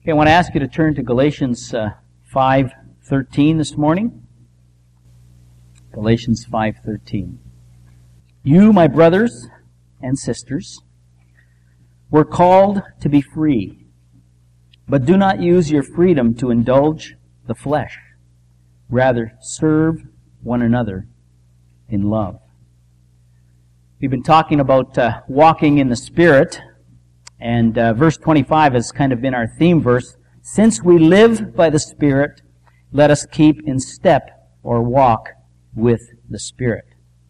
Okay, I want to ask you to turn to Galatians 5:13 this morning. Galatians 5:13. You, my brothers and sisters, were called to be free, but do not use your freedom to indulge the flesh. Rather, serve one another in love. We've been talking about walking in the Spirit, and verse 25 has kind of been our theme verse. Since we live by the Spirit, let us keep in step or walk with the Spirit.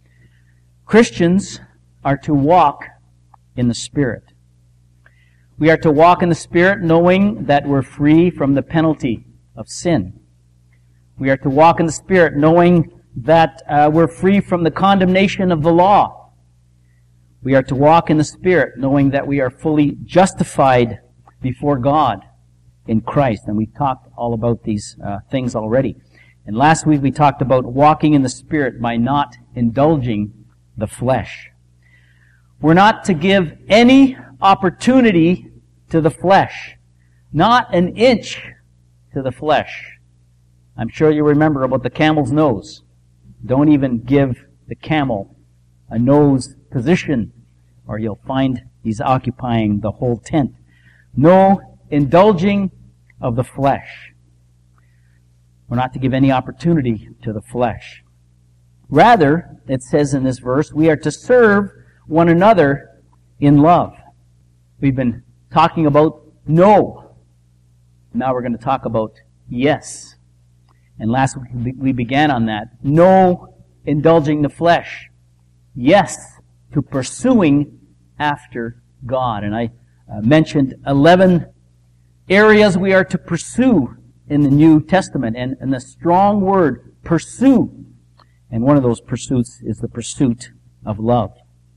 Christians are to walk in the Spirit. We are to walk in the Spirit knowing that we're free from the penalty of sin. We are to walk in the Spirit knowing that we're free from the condemnation of the law. We are to walk in the Spirit knowing that we are fully justified before God in Christ. And we've talked all about these things already. And last week we talked about walking in the Spirit by not indulging the flesh. We're not to give any opportunity to the flesh. Not an inch to the flesh. I'm sure you remember about the camel's nose. Don't even give the camel a nose position, or you'll find he's occupying the whole tent. No indulging of the flesh. We're not to give any opportunity to the flesh. Rather, it says in this verse, we are to serve one another in love. We've been talking about no. Now we're going to talk about yes. And last week we began on that. No indulging the flesh. Yes to pursuing after God. And I mentioned 11 areas we are to pursue in the New Testament. And the strong word, pursue. And one of those pursuits is the pursuit of love.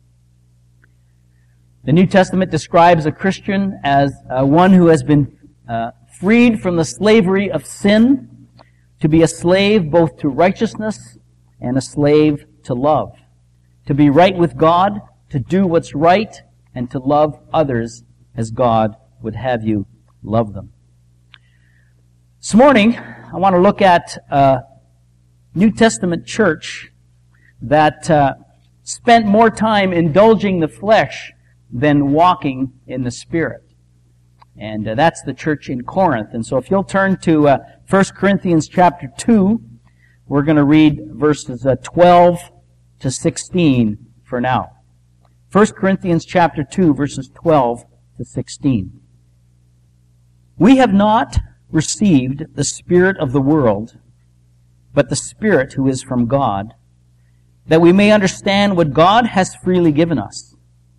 The New Testament describes a Christian as one who has been freed from the slavery of sin, to be a slave both to righteousness and a slave to love. To be right with God, to do what's right, and to love others as God would have you love them. This morning, I want to look at a New Testament church that spent more time indulging the flesh than walking in the Spirit. And that's the church in Corinth. And so if you'll turn to 1 Corinthians chapter 2, we're going to read verses 12 to 16 for now. 1 Corinthians chapter 2, verses 12 to 16. We have not received the Spirit of the world, but the Spirit who is from God, that we may understand what God has freely given us.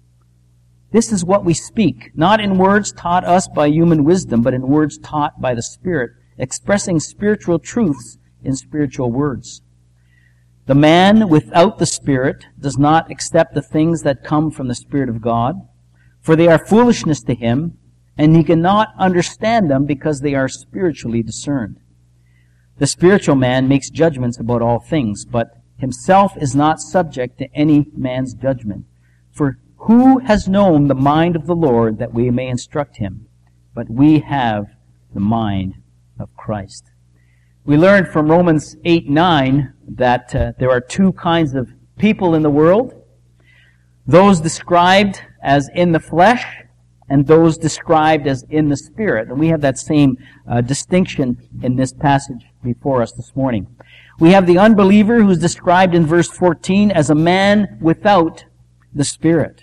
This is what we speak, not in words taught us by human wisdom, but in words taught by the Spirit, expressing spiritual truths in spiritual words. The man without the Spirit does not accept the things that come from the Spirit of God, for they are foolishness to him, and he cannot understand them because they are spiritually discerned. The spiritual man makes judgments about all things, but himself is not subject to any man's judgment. For who has known the mind of the Lord that we may instruct him? But we have the mind of Christ. We learned from Romans 8:9 that there are two kinds of people in the world. Those described as in the flesh and those described as in the Spirit. And we have that same distinction in this passage before us this morning. We have the unbeliever who's described in verse 14 as a man without the Spirit.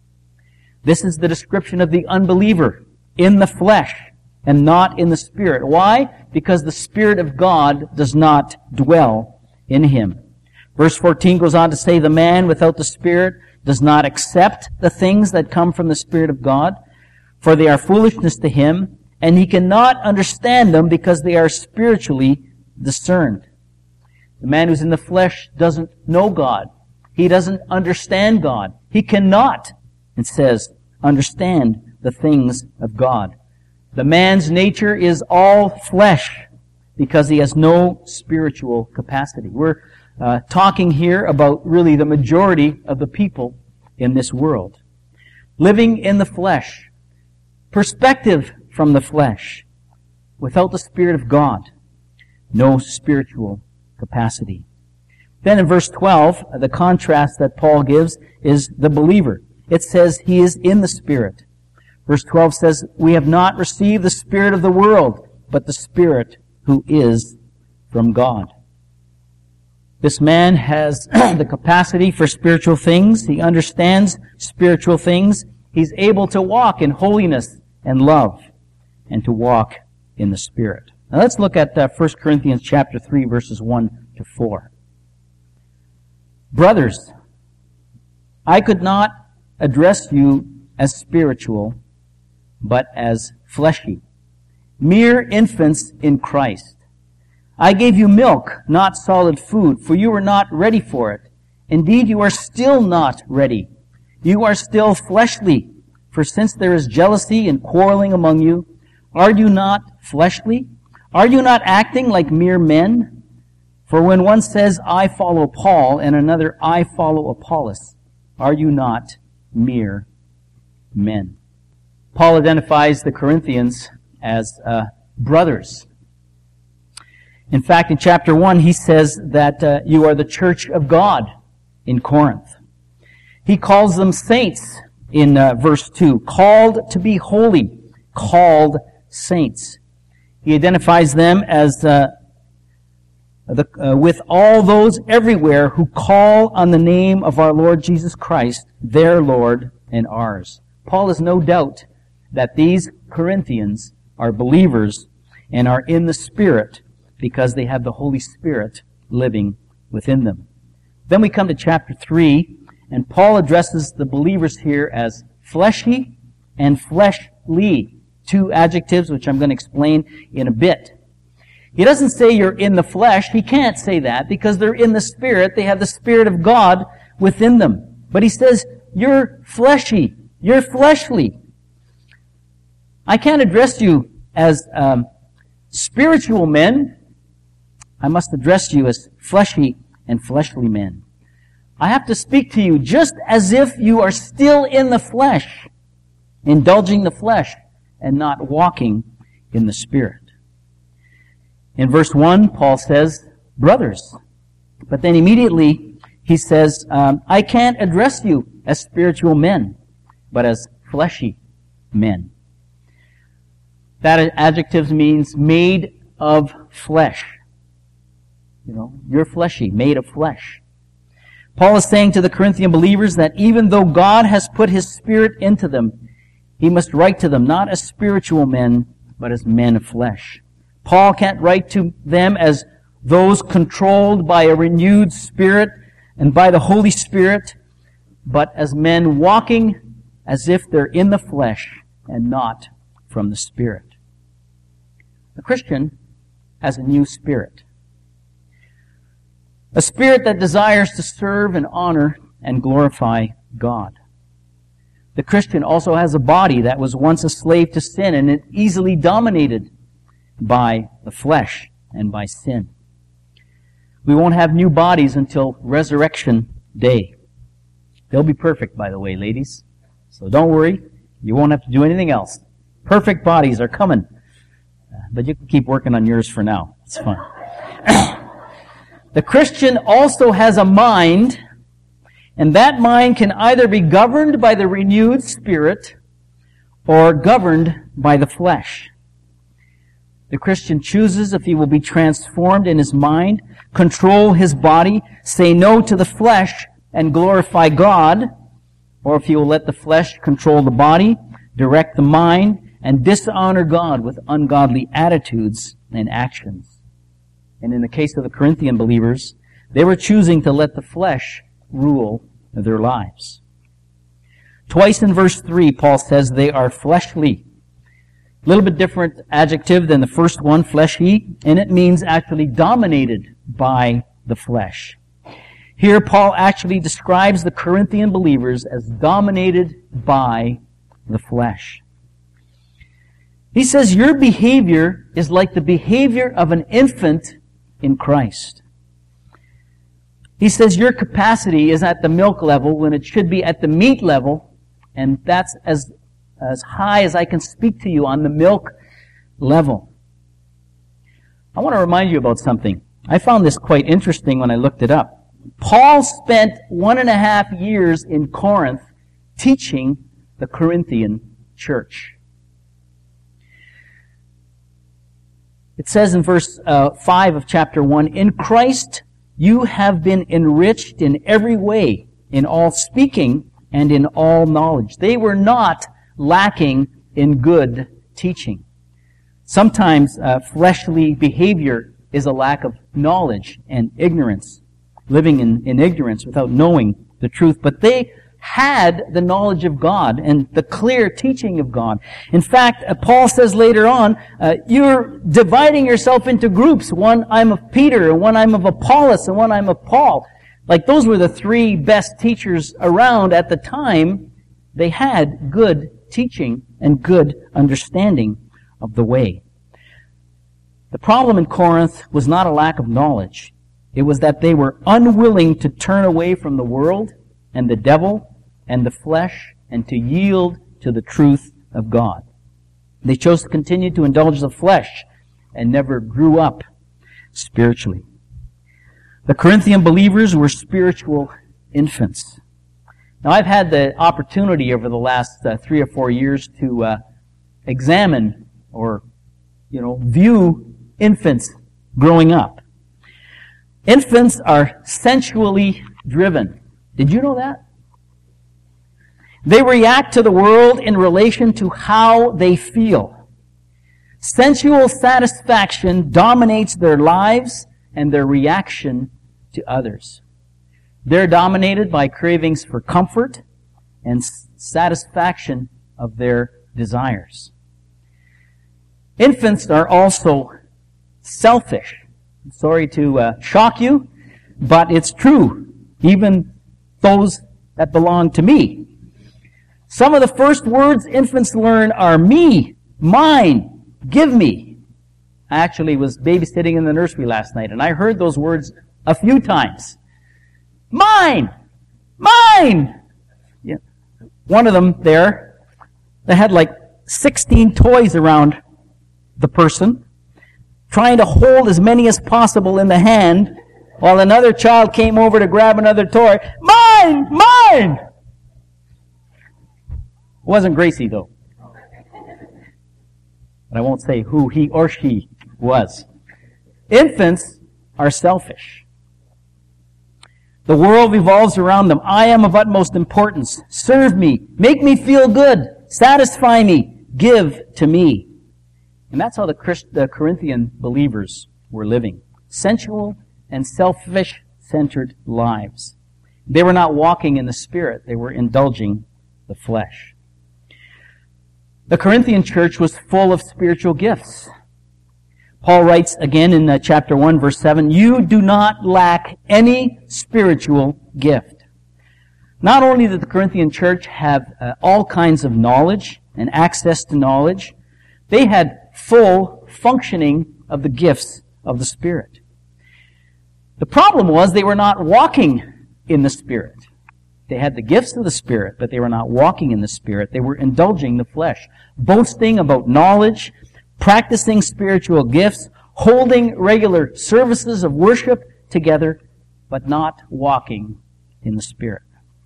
This is the description of the unbeliever in the flesh and not in the Spirit. Why? Because the Spirit of God does not dwell in him. Verse 14 goes on to say, the man without the Spirit does not accept the things that come from the Spirit of God, for they are foolishness to him, and he cannot understand them because they are spiritually discerned. The man who's in the flesh doesn't know God. He doesn't understand God. He cannot, it says, understand the things of God. The man's nature is all flesh because he has no spiritual capacity. We're talking here about really the majority of the people in this world. Living in the flesh. Perspective from the flesh. Without the Spirit of God, no spiritual capacity. Then in verse 12, the contrast that Paul gives is the believer. It says he is in the Spirit. Verse 12 says, we have not received the spirit of the world, but the Spirit who is from God. This man has the capacity for spiritual things. He understands spiritual things. He's able to walk in holiness and love and to walk in the Spirit. Now let's look at 1 Corinthians chapter 3, verses 1 to 4. Brothers, I could not address you as spiritual, but as fleshy, mere infants in Christ. I gave you milk, not solid food, for you were not ready for it. Indeed, you are still not ready. You are still fleshly, for since there is jealousy and quarreling among you, are you not fleshly? Are you not acting like mere men? For when one says, I follow Paul, and another, I follow Apollos, are you not mere men? Paul identifies the Corinthians as brothers. In fact, in chapter 1, he says that you are the church of God in Corinth. He calls them saints in verse 2. Called to be holy. Called saints. He identifies them as with all those everywhere who call on the name of our Lord Jesus Christ, their Lord and ours. Paul has no doubt that these Corinthians are believers and are in the Spirit because they have the Holy Spirit living within them. Then we come to chapter 3, and Paul addresses the believers here as fleshy and fleshly, two adjectives which I'm going to explain in a bit. He doesn't say you're in the flesh. He can't say that because they're in the Spirit. They have the Spirit of God within them. But he says, you're fleshy. You're fleshly. I can't address you as spiritual men. I must address you as fleshy and fleshly men. I have to speak to you just as if you are still in the flesh, indulging the flesh and not walking in the Spirit. In verse 1, Paul says, brothers. But then immediately he says, I can't address you as spiritual men, but as fleshy men. That adjective means made of flesh. You know, you're fleshy, made of flesh. Paul is saying to the Corinthian believers that even though God has put His Spirit into them, he must write to them not as spiritual men, but as men of flesh. Paul can't write to them as those controlled by a renewed spirit and by the Holy Spirit, but as men walking as if they're in the flesh and not from the Spirit. The Christian has a new spirit. A spirit that desires to serve and honor and glorify God. The Christian also has a body that was once a slave to sin and it easily dominated by the flesh and by sin. We won't have new bodies until resurrection day. They'll be perfect, by the way, ladies. So don't worry. You won't have to do anything else. Perfect bodies are coming. But you can keep working on yours for now. It's fun. The Christian also has a mind, and that mind can either be governed by the renewed spirit or governed by the flesh. The Christian chooses if he will be transformed in his mind, control his body, say no to the flesh, and glorify God, or if he will let the flesh control the body, direct the mind, and dishonor God with ungodly attitudes and actions. And in the case of the Corinthian believers, they were choosing to let the flesh rule their lives. Twice in verse 3, Paul says they are fleshly. A little bit different adjective than the first one, fleshy, and it means actually dominated by the flesh. Here, Paul actually describes the Corinthian believers as dominated by the flesh. He says, your behavior is like the behavior of an infant in Christ. He says your capacity is at the milk level when it should be at the meat level, and that's as high as I can speak to you on the milk level. I want to remind you about something. I found this quite interesting when I looked it up. Paul spent 1.5 years in Corinth teaching the Corinthian church. It says in verse 5 of chapter 1, "In Christ you have been enriched in every way, in all speaking and in all knowledge." They were not lacking in good teaching. Sometimes fleshly behavior is a lack of knowledge and ignorance, living in ignorance without knowing the truth. But they had the knowledge of God and the clear teaching of God. In fact, Paul says later on, you're dividing yourself into groups. One I'm of Peter, and one I'm of Apollos, and one I'm of Paul. Like those were the three best teachers around at the time. They had good teaching and good understanding of the way. The problem in Corinth was not a lack of knowledge. It was that they were unwilling to turn away from the world and the devil and the flesh and to yield to the truth of God. They chose to continue to indulge the flesh and never grew up spiritually. The Corinthian believers were spiritual infants. Now, I've had the opportunity over the last 3 or 4 years to examine or, view infants growing up. Infants are sensually driven. Did you know that? They react to the world in relation to how they feel. Sensual satisfaction dominates their lives and their reaction to others. They're dominated by cravings for comfort and satisfaction of their desires. Infants are also selfish. I'm sorry to shock you, but it's true. Even those that belong to me. Some of the first words infants learn are me, mine, give me. I actually was babysitting in the nursery last night, and I heard those words a few times. Mine! Mine! Yeah. One of them there, they had like 16 toys around the person, trying to hold as many as possible in the hand, while another child came over to grab another toy. Mine! Mine! It wasn't Gracie, though. But I won't say who he or she was. Infants are selfish. The world revolves around them. I am of utmost importance. Serve me. Make me feel good. Satisfy me. Give to me. And that's how the Corinthian believers were living. Sensual and selfish-centered lives. They were not walking in the Spirit. They were indulging the flesh. The Corinthian church was full of spiritual gifts. Paul writes again in chapter 1, verse 7, "You do not lack any spiritual gift." Not only did the Corinthian church have all kinds of knowledge and access to knowledge, they had full functioning of the gifts of the Spirit. The problem was they were not walking in the Spirit. They had the gifts of the Spirit, but they were not walking in the Spirit. They were indulging the flesh, boasting about knowledge, practicing spiritual gifts, holding regular services of worship together, but not walking in the Spirit.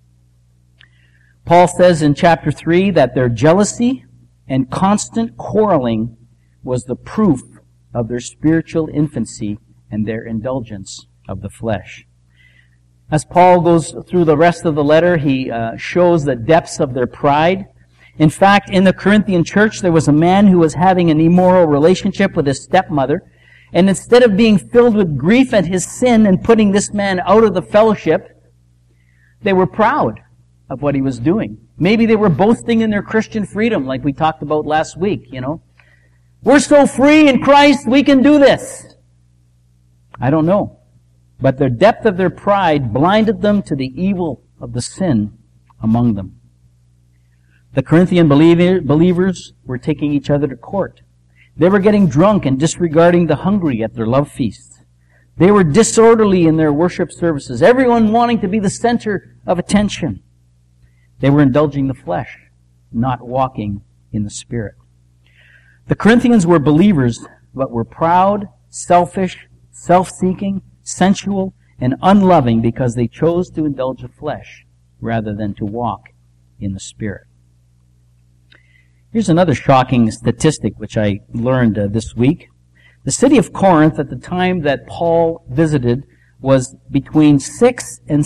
Paul says in chapter 3 that their jealousy and constant quarreling was the proof of their spiritual infancy and their indulgence of the flesh. As Paul goes through the rest of the letter, he shows the depths of their pride. In fact, in the Corinthian church, there was a man who was having an immoral relationship with his stepmother. And instead of being filled with grief at his sin and putting this man out of the fellowship, they were proud of what he was doing. Maybe they were boasting in their Christian freedom, like we talked about last week, We're so free in Christ, we can do this. I don't know. But the depth of their pride blinded them to the evil of the sin among them. The Corinthian believers were taking each other to court. They were getting drunk and disregarding the hungry at their love feasts. They were disorderly in their worship services, everyone wanting to be the center of attention. They were indulging the flesh, not walking in the Spirit. The Corinthians were believers, but were proud, selfish, self-seeking, sensual, and unloving because they chose to indulge the flesh rather than to walk in the Spirit. Here's another shocking statistic which I learned this week. The city of Corinth at the time that Paul visited was between 600,000 and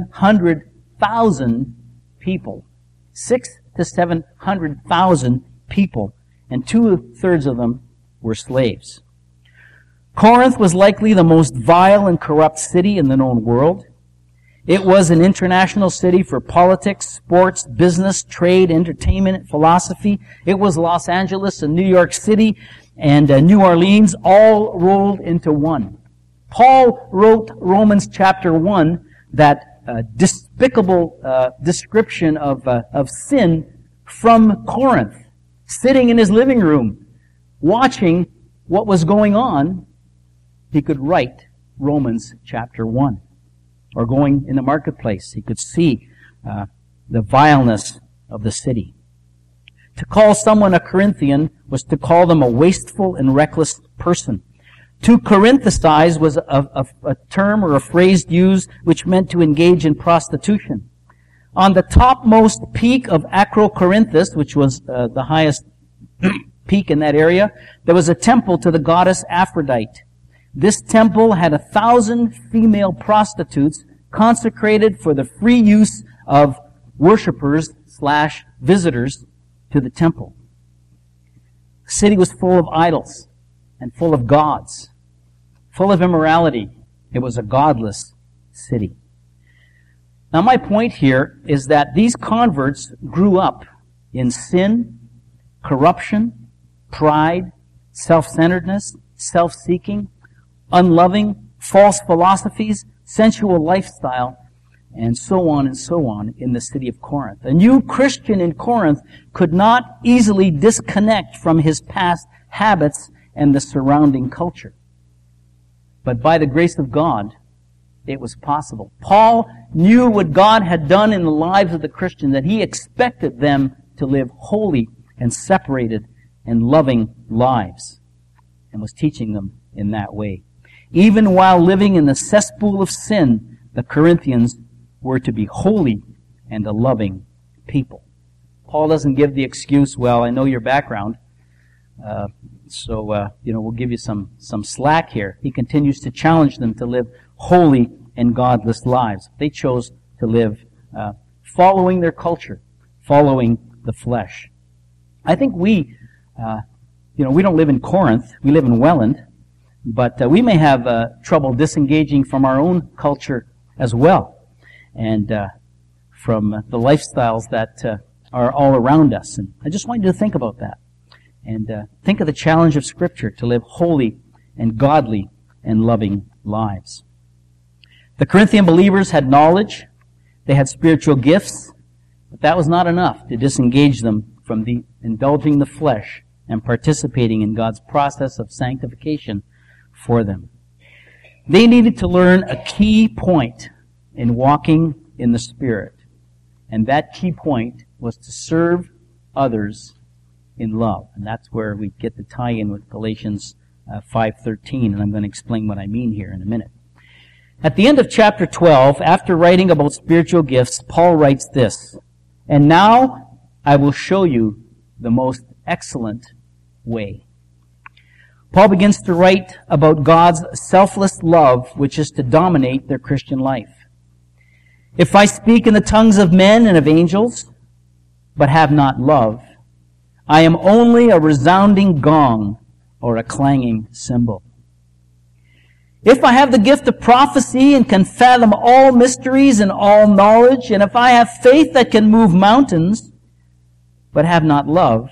700,000 people. 600,000 to 700,000 people, and 2/3 of them were slaves. Corinth was likely the most vile and corrupt city in the known world. It was an international city for politics, sports, business, trade, entertainment, philosophy. It was Los Angeles and New York City and New Orleans all rolled into one. Paul wrote Romans chapter 1, that despicable description of sin from Corinth, sitting in his living room, watching what was going on. He could write Romans chapter 1. Or going in the marketplace, he could see the vileness of the city. To call someone a Corinthian was to call them a wasteful and reckless person. To Corinthicize was a term or a phrase used which meant to engage in prostitution. On the topmost peak of Acrocorinthus, which was the highest peak in that area, there was a temple to the goddess Aphrodite. This temple had 1,000 female prostitutes consecrated for the free use of worshippers/visitors to the temple. The city was full of idols and full of gods, full of immorality. It was a godless city. Now my point here is that these converts grew up in sin, corruption, pride, self-centeredness, self-seeking, unloving, false philosophies, sensual lifestyle, and so on in the city of Corinth. A new Christian in Corinth could not easily disconnect from his past habits and the surrounding culture. But by the grace of God, it was possible. Paul knew what God had done in the lives of the Christians, that he expected them to live holy and separated and loving lives, and was teaching them in that way. Even while living in the cesspool of sin, the Corinthians were to be holy and a loving people. Paul doesn't give the excuse, well, I know your background, so we'll give you some slack here. He continues to challenge them to live holy and godless lives. They chose to live following their culture, following the flesh. I think we don't live in Corinth, we live in Welland, but we may have trouble disengaging from our own culture as well, and from the lifestyles that are all around us. And I just want you to think about that, and think of the challenge of Scripture to live holy and godly and loving lives. The Corinthian believers had knowledge, they had spiritual gifts, but that was not enough to disengage them from indulging the flesh and participating in God's process of sanctification for them. They needed to learn a key point in walking in the Spirit. And that key point was to serve others in love. And that's where we get the tie-in with Galatians 5:13, and I'm going to explain what I mean here in a minute. At the end of chapter 12, after writing about spiritual gifts, Paul writes this, "And now I will show you the most excellent way." Paul begins to write about God's selfless love, which is to dominate their Christian life. "If I speak in the tongues of men and of angels, but have not love, I am only a resounding gong or a clanging cymbal. If I have the gift of prophecy and can fathom all mysteries and all knowledge, and if I have faith that can move mountains, but have not love,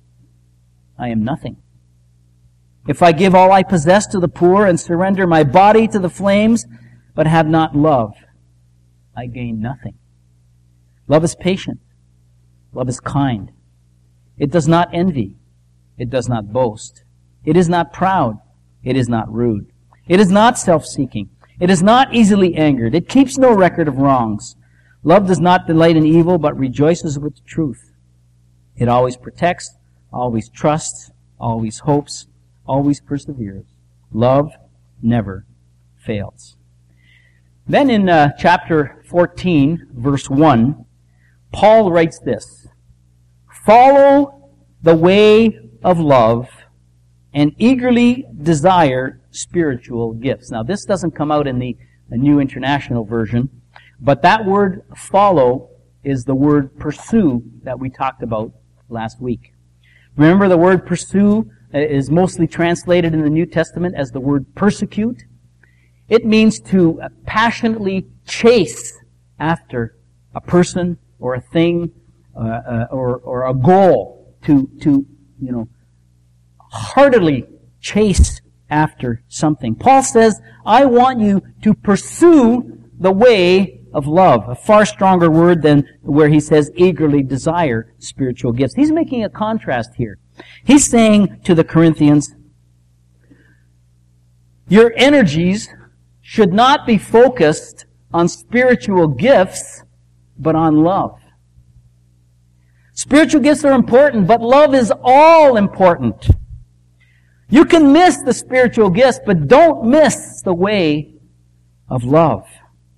I am nothing. If I give all I possess to the poor and surrender my body to the flames, but have not love, I gain nothing. Love is patient. Love is kind. It does not envy. It does not boast. It is not proud. It is not rude. It is not self-seeking. It is not easily angered. It keeps no record of wrongs. Love does not delight in evil, but rejoices with the truth. It always protects, always trusts, always hopes, always perseveres. Love never fails. Then in chapter 14, verse 1, Paul writes this: "Follow the way of love and eagerly desire spiritual gifts." Now, this doesn't come out in the New International Version, but that word follow is the word pursue that we talked about last week. Remember, the word pursue is mostly translated in the New Testament as the word persecute. It means to passionately chase after a person or a thing or a goal, to heartily chase after something. Paul says, I want you to pursue the way of love. A far stronger word than where he says eagerly desire spiritual gifts. He's making a contrast here. He's saying to the Corinthians, your energies should not be focused on spiritual gifts, but on love. Spiritual gifts are important, but love is all important. You can miss the spiritual gifts, but don't miss the way of love.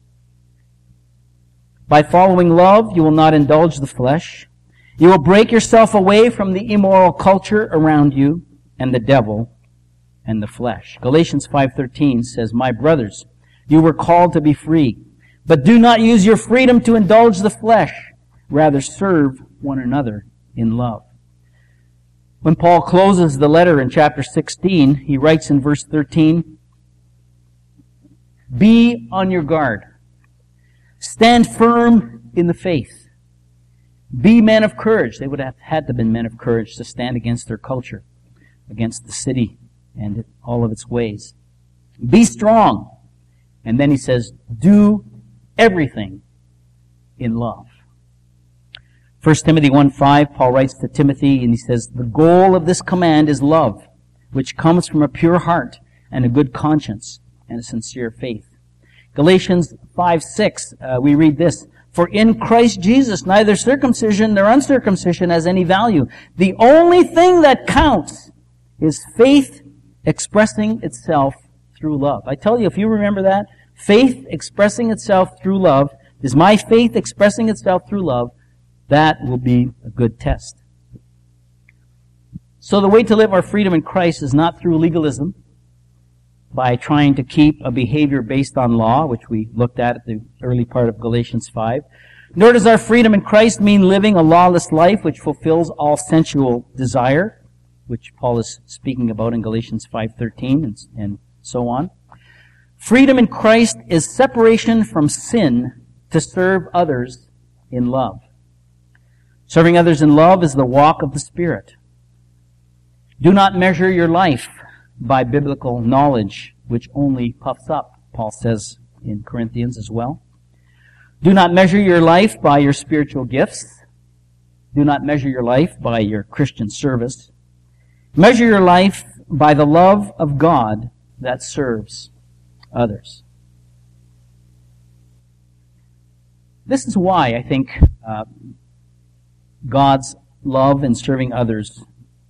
By following love, you will not indulge the flesh. You will break yourself away from the immoral culture around you and the devil and the flesh. Galatians 5:13 says, "My brothers, you were called to be free, but do not use your freedom to indulge the flesh. Rather serve one another in love." When Paul closes the letter in chapter 16, he writes in verse 13, "Be on your guard. Stand firm in the faith. Be men of courage." They would have had to have been men of courage to stand against their culture, against the city and all of its ways. "Be strong." And then he says, "Do everything in love." 1 Timothy 1:5, Paul writes to Timothy, and he says, "The goal of this command is love, which comes from a pure heart and a good conscience and a sincere faith." Galatians 5:6, we read this, "For in Christ Jesus neither circumcision nor uncircumcision has any value. The only thing that counts is faith expressing itself through love." I tell you, if you remember that, faith expressing itself through love, is my faith expressing itself through love, that will be a good test. So the way to live our freedom in Christ is not through legalism, by trying to keep a behavior based on law, which we looked at the early part of Galatians 5. Nor does our freedom in Christ mean living a lawless life which fulfills all sensual desire, which Paul is speaking about in Galatians 5:13 and so on. Freedom in Christ is separation from sin to serve others in love. Serving others in love is the walk of the Spirit. Do not measure your life by biblical knowledge, which only puffs up, Paul says in Corinthians as well. Do not measure your life by your spiritual gifts. Do not measure your life by your Christian service. Measure your life by the love of God that serves others. This is why I think God's love in serving others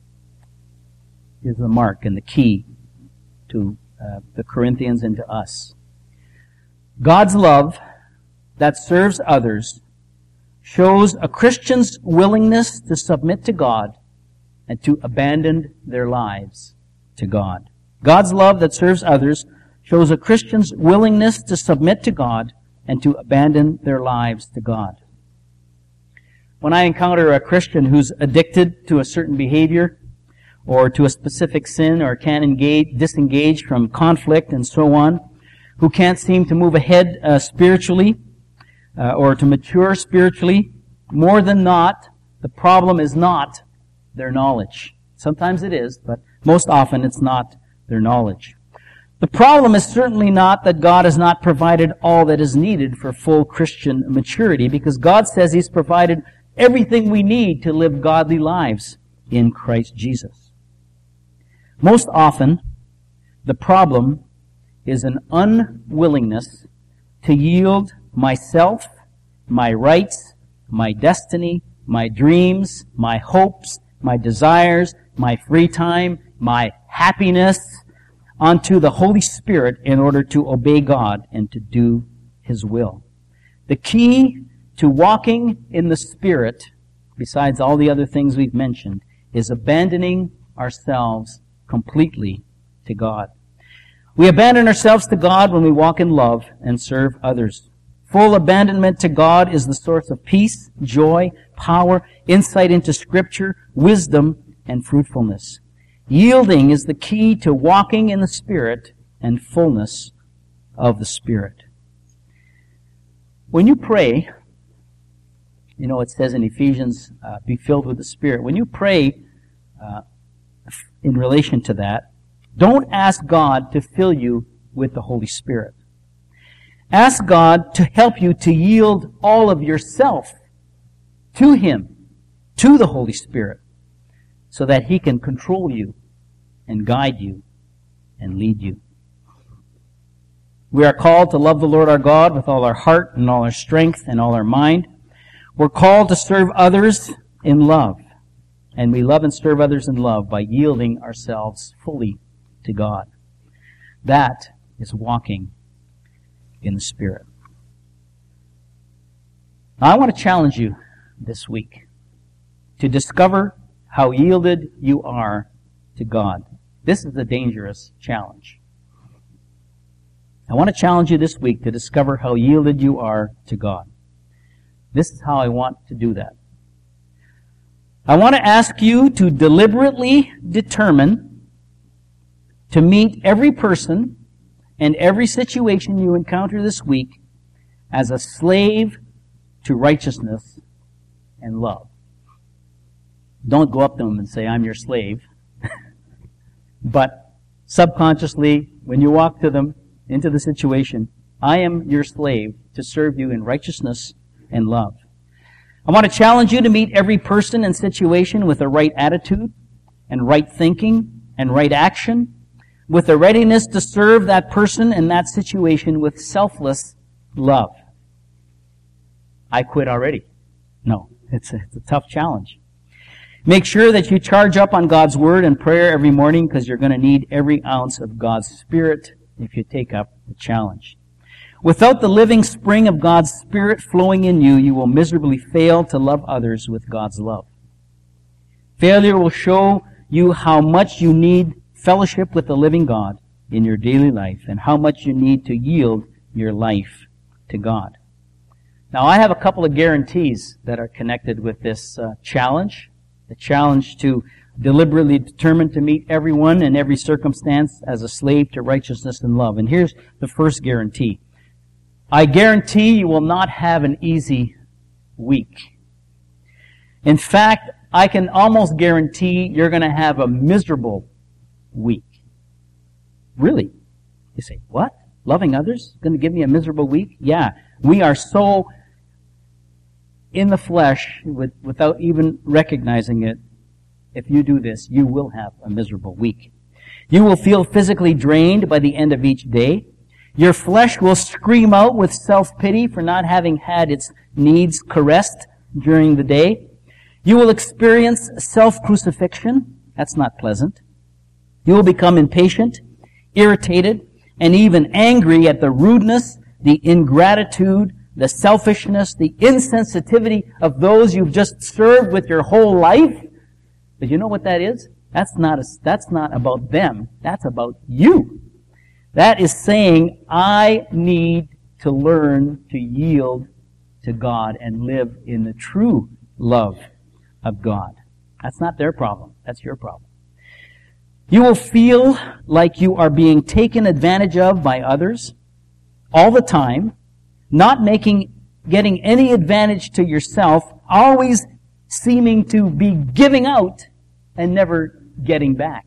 is the mark and the key to the Corinthians and to us. God's love that serves others shows a Christian's willingness to submit to God and to abandon their lives to God. God's love that serves others shows a Christian's willingness to submit to God and to abandon their lives to God. When I encounter a Christian who's addicted to a certain behavior or to a specific sin or can disengage from conflict and so on, who can't seem to move ahead spiritually or to mature spiritually, more than not, the problem is not their knowledge. Sometimes it is, but most often it's not their knowledge. The problem is certainly not that God has not provided all that is needed for full Christian maturity, because God says He's provided everything we need to live godly lives in Christ Jesus. Most often, the problem is an unwillingness to yield myself, my rights, my destiny, my dreams, my hopes, my desires, my free time, my happiness, onto the Holy Spirit in order to obey God and to do His will. The key to walking in the Spirit, besides all the other things we've mentioned, is abandoning ourselves completely to God. We abandon ourselves to God when we walk in love and serve others. Full abandonment to God is the source of peace, joy, power, insight into Scripture, wisdom, and fruitfulness. Yielding is the key to walking in the Spirit and fullness of the Spirit. When you pray, it says in Ephesians, be filled with the Spirit. When you pray in relation to that, don't ask God to fill you with the Holy Spirit. Ask God to help you to yield all of yourself to Him, to the Holy Spirit, so that He can control you and guide you and lead you. We are called to love the Lord our God with all our heart and all our strength and all our mind. We're called to serve others in love. And we love and serve others in love by yielding ourselves fully to God. That is walking in the Spirit. Now, I want to challenge you this week to discover how yielded you are to God. This is a dangerous challenge. I want to challenge you this week to discover how yielded you are to God. This is how I want to do that. I want to ask you to deliberately determine to meet every person and every situation you encounter this week as a slave to righteousness and love. Don't go up to them and say, I'm your slave. But subconsciously, when you walk to them into the situation, I am your slave to serve you in righteousness and love. I want to challenge you to meet every person and situation with the right attitude and right thinking and right action, with a readiness to serve that person and that situation with selfless love. I quit already. No, it's a tough challenge. Make sure that you charge up on God's Word and prayer every morning, because you're going to need every ounce of God's Spirit if you take up the challenge. Without the living spring of God's Spirit flowing in you, you will miserably fail to love others with God's love. Failure will show you how much you need fellowship with the living God in your daily life and how much you need to yield your life to God. Now, I have a couple of guarantees that are connected with this challenge. The challenge to deliberately determine to meet everyone in every circumstance as a slave to righteousness and love. And here's the first guarantee. I guarantee you will not have an easy week. In fact, I can almost guarantee you're going to have a miserable week. Really? You say, what? Loving others? Going to give me a miserable week? Yeah. We are so in the flesh without even recognizing it. If you do this, you will have a miserable week. You will feel physically drained by the end of each day. Your flesh will scream out with self-pity for not having had its needs caressed during the day. You will experience self-crucifixion. That's not pleasant. You will become impatient, irritated, and even angry at the rudeness, the ingratitude, the selfishness, the insensitivity of those you've just served with your whole life. But you know what that is? That's not about them. That's about you. That is saying, I need to learn to yield to God and live in the true love of God. That's not their problem. That's your problem. You will feel like you are being taken advantage of by others all the time, not getting any advantage to yourself, always seeming to be giving out and never getting back.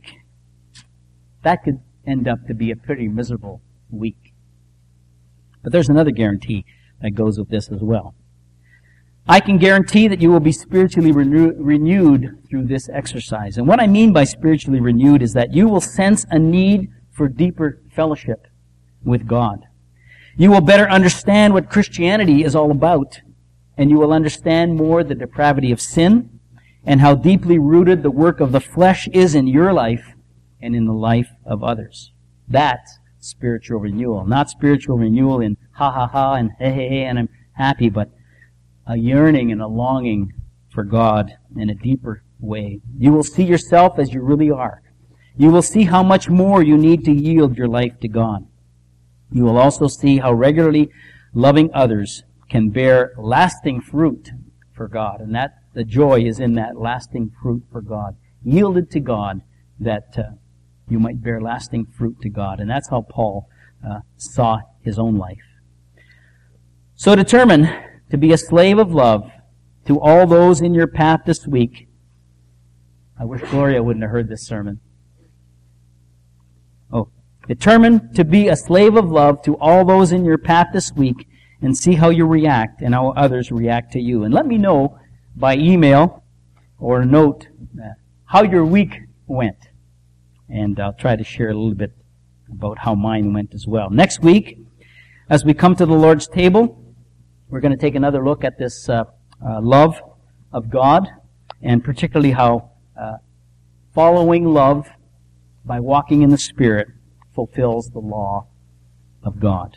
That could end up to be a pretty miserable week. But there's another guarantee that goes with this as well. I can guarantee that you will be spiritually renewed through this exercise. And what I mean by spiritually renewed is that you will sense a need for deeper fellowship with God. You will better understand what Christianity is all about, and you will understand more the depravity of sin and how deeply rooted the work of the flesh is in your life and in the life of others. That's spiritual renewal. Not spiritual renewal in ha ha ha and hey hey hey and I'm happy, but a yearning and a longing for God in a deeper way. You will see yourself as you really are. You will see how much more you need to yield your life to God. You will also see how regularly loving others can bear lasting fruit for God. And that the joy is in that lasting fruit for God. Yielded to God that you might bear lasting fruit to God. And that's how Paul saw his own life. So determine to be a slave of love to all those in your path this week. I wish Gloria wouldn't have heard this sermon. Determine to be a slave of love to all those in your path this week and see how you react and how others react to you. And let me know by email or note how your week went. And I'll try to share a little bit about how mine went as well. Next week, as we come to the Lord's table, we're going to take another look at this love of God, and particularly how following love by walking in the Spirit fulfills the law of God.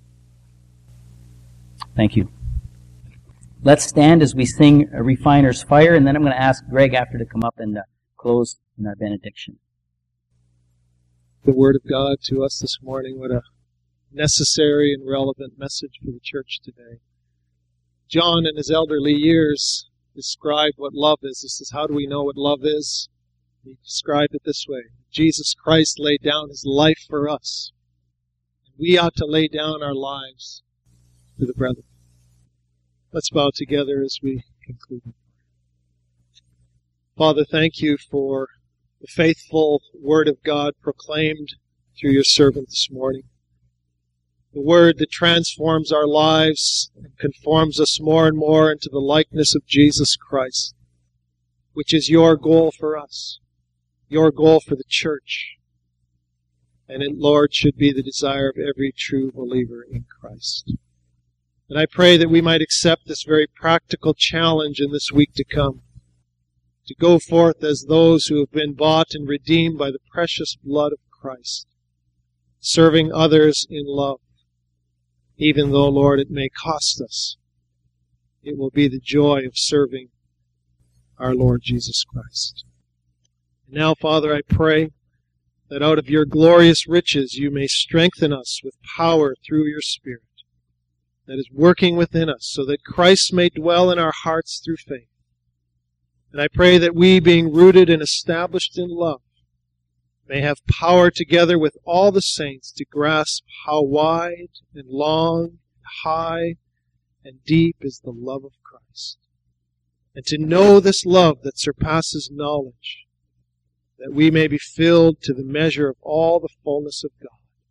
Thank you. Let's stand as we sing a Refiner's Fire, and then I'm going to ask Greg after to come up and close in our benediction. The Word of God to us this morning. What a necessary and relevant message for the church today. John, in his elderly years, described what love is. He says, how do we know what love is? He described it this way. Jesus Christ laid down His life for us. And we ought to lay down our lives for the brethren. Let's bow together as we conclude. Father, thank you for the faithful Word of God proclaimed through your servant this morning. The Word that transforms our lives and conforms us more and more into the likeness of Jesus Christ, which is your goal for us, your goal for the church, and it, Lord, should be the desire of every true believer in Christ. And I pray that we might accept this very practical challenge in this week to come, to go forth as those who have been bought and redeemed by the precious blood of Christ, serving others in love. Even though, Lord, it may cost us, it will be the joy of serving our Lord Jesus Christ. And now, Father, I pray that out of your glorious riches you may strengthen us with power through your Spirit that is working within us, so that Christ may dwell in our hearts through faith. And I pray that we, being rooted and established in love, may have power together with all the saints to grasp how wide and long, high and deep is the love of Christ, and to know this love that surpasses knowledge, that we may be filled to the measure of all the fullness of God.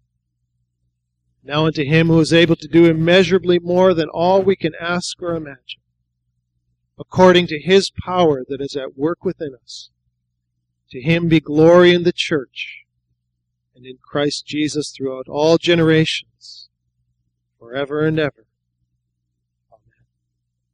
Now unto Him who is able to do immeasurably more than all we can ask or imagine, according to His power that is at work within us, to Him be glory in the church and in Christ Jesus throughout all generations, forever and ever.